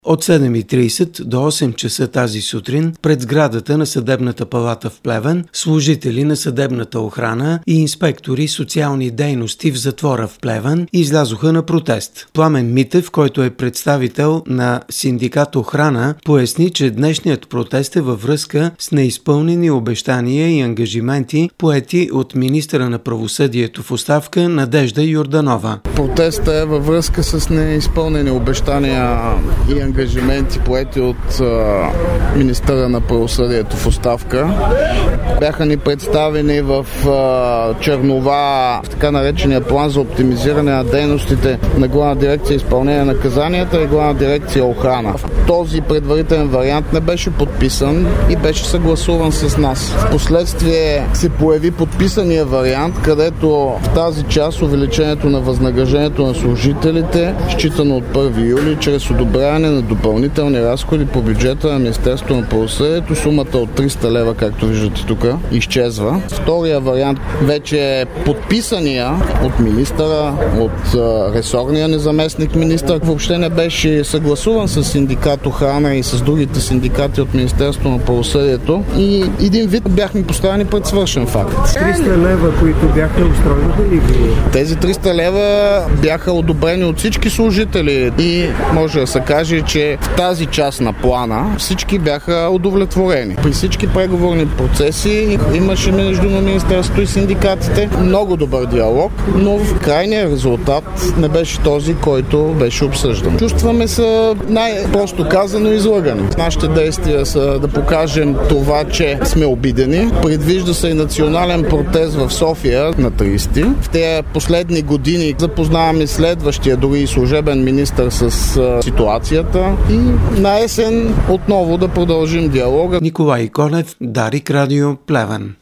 От 7:30 до 8 часа тази сутрин пред сградата на Съдебната палата в Плевен служители на съдебната охрана и инспектори социални дейности в затвора в Плевен излязоха на протест. Пламен Митев, който е представител на синдикат охрана, поясни, че днешният протест е във връзка с неизпълнени обещания и ангажименти, поети от министъра на правосъдието в оставка Надежда Йорданова. Протестът е във връзка с неизпълнени обещания и ангажименти, поети от министъра на правосъдието в оставка. Бяха ни представени в чернова така наречения план за оптимизиране на дейностите на Главна дирекция изпълнение на наказанията и Главна дирекция охрана. Този предварителен вариант не беше подписан и беше съгласуван с нас. Впоследствие се появи подписания вариант, където в тази част увеличението на възнаграждението на служителите, считано от 1 юли, чрез одобряване на допълнителни разходи по бюджета на Министерството на правосъдието, сумата от 300 лева, както виждате тук, изчезва. Втория вариант вече е подписания от министъра, от ресорния незаместник министър. Въобще не беше съгласуван с синдикат охрана и с другите синдикати от Министерството на правосъдието и един вид бяхме поставени пред свършен факт. 300 лева, които бяха устроени ли ви? Тези 300 лева бяха одобрени от всички служители и може да се каже, че в тази част на плана всички бяха удовлетворени. При всички преговорни процеси имаше между Министерството и синдикатите много добър диалог, но в крайния резултат не беше този, който беше обсъждан. Чувстваме се най-просто казано излъгани. Нашите действия са да покажем това, че сме обидени. Предвижда се и национален протест в София на 30. В тези последни години запознаваме следващия дори и служебен министър с ситуацията и на есен отново да продължим диалога. Николай Колев, Дарик Радио, Плевен.